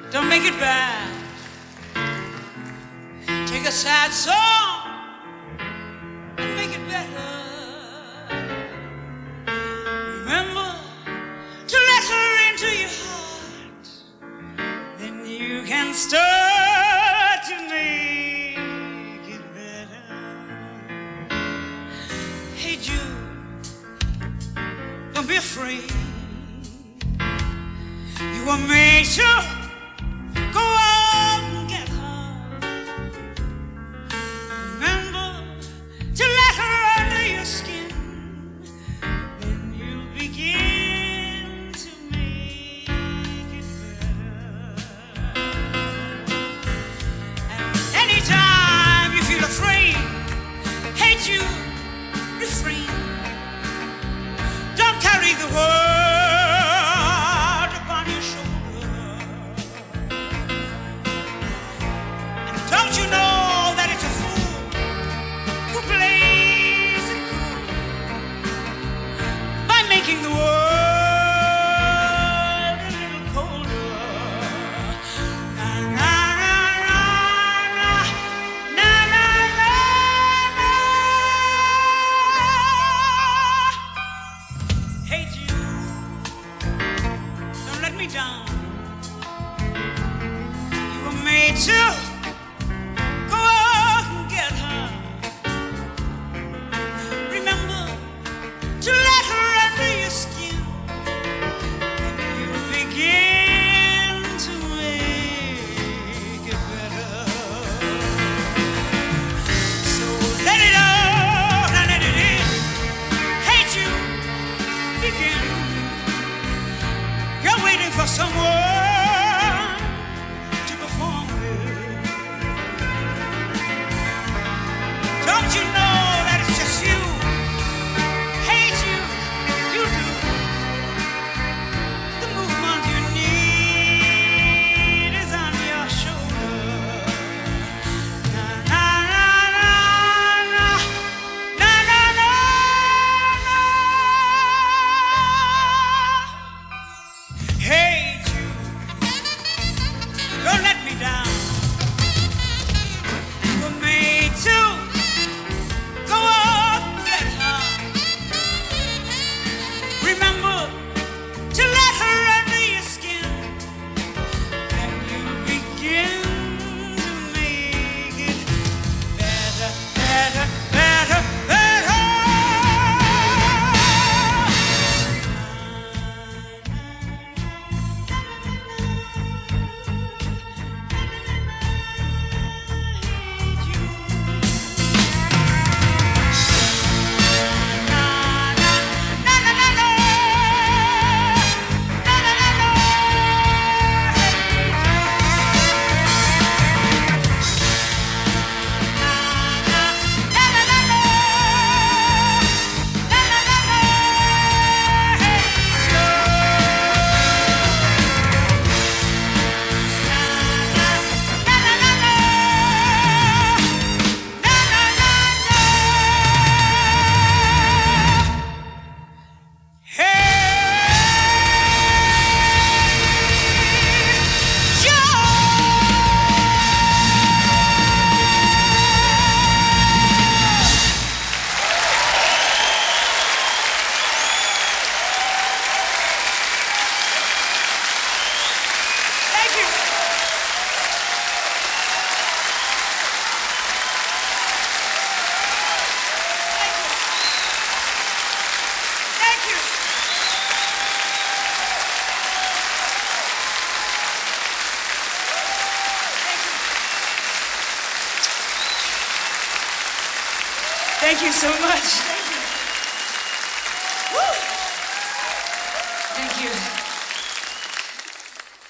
Don't make it bad. Take a sad song and make it better. Remember to let her into your heart. Then you can start to make it better. Hey Jude, don't be afraid. You were made to go out and get her. Remember to let her under your skin. Then you'll begin to make it better. And anytime you feel afraid, hate you, refrain. Don't carry the world upon your shoulder. And don't you know that it's a fool who plays it cool by making the world a little colder. Na na na na na na na na na. Hey Jude, don't let me down. You were made to go out and get her. Remember to let her under your skin. And you begin to make it better. So let it out and let it in. Hate you, begin. You're waiting for someone to perform with. Don't you know that it's just you? Hate you, you do. The movement you need is on your shoulder. Na na na na na na na na na. Hey Jude, don't let me down. You were made to go out and get her. Remember to let her under your skin. And you begin to make it better, better, better, better. Thank you. Thank you. Thank you so much. Thank you. Woo. Thank you.